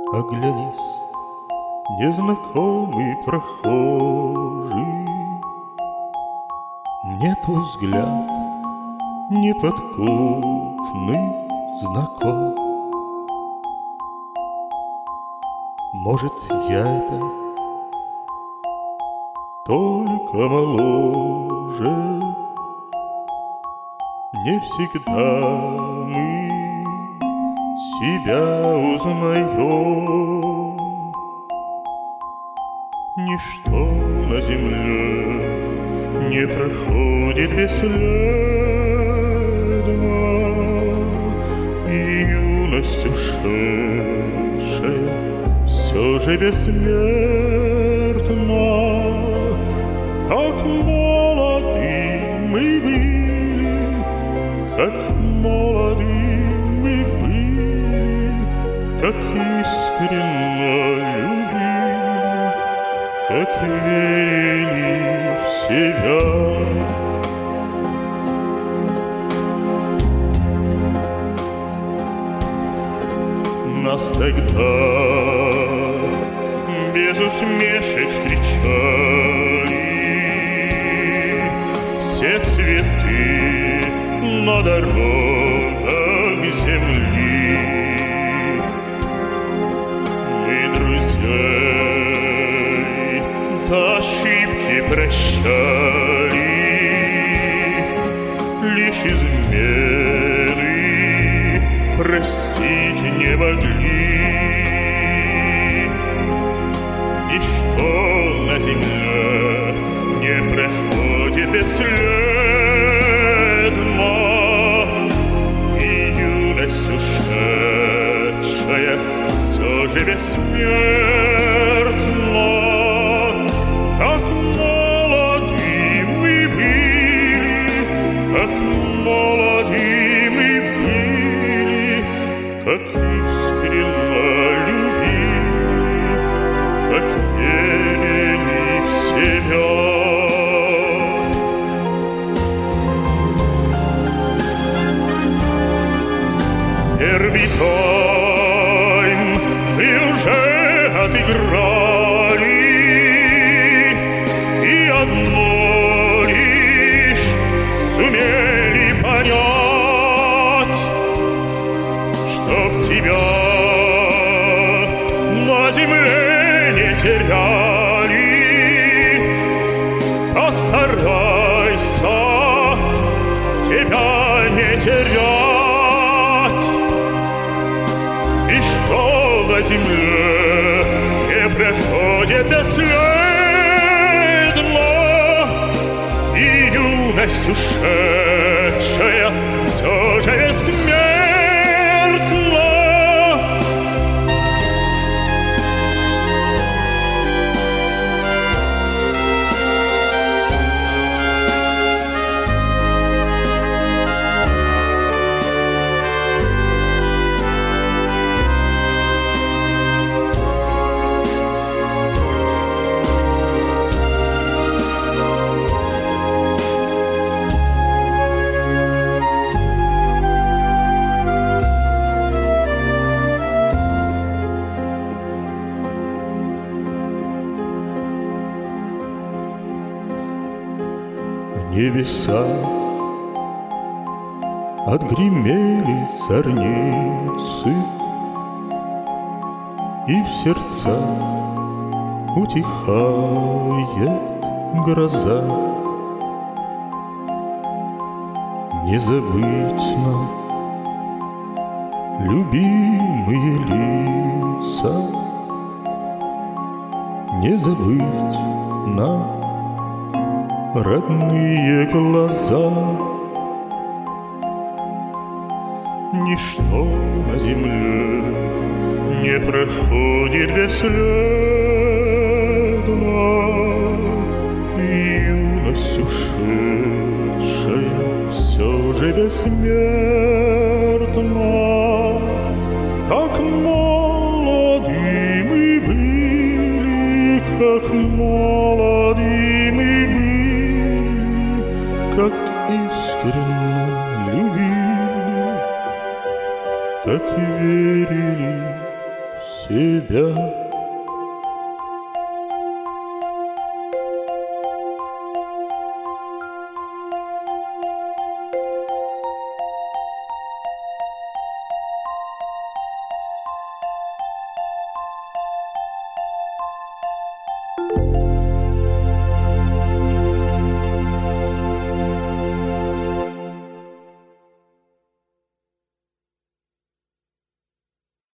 Оглянись, незнакомый прохожий, мне твой взгляд неподкупный знаком. Может, я это только моложе, не всегда мы себя узнаем. Ничто на земле не проходит бесследно, и юность ушедшая все же бессмертна. Как молоды мы были, как молоды мы были, как искренно любили, как верили в себя. Нас тогда без усмешек встречали все цветы на дорогах земли. Мы друзей за ошибки прощали, лишь измены простить не могли. Ничто на земле не проходит бесследно, и юность ушедшая все же бессмертна. Как молоды мы были, как молоды мы были, как искренно любили, как верили в себя. Первый тайм мы уже отыграли, и одно лишь сумели понять, чтоб тебя на земле не теряли. Постарайся себя не терять, и что на земле не проходит бесследно, и юность ушедшая все же бессмертна. В небесах отгремели зорницы, и в сердцах утихает гроза. Не забыть нам любимые лица, не забыть нам родные глаза. Ничто на земле не проходит бесследно, и юность ушедшая все же бессмертна. Как молоды мы были, как молоды мы были, как искренно любили, как верили в себя.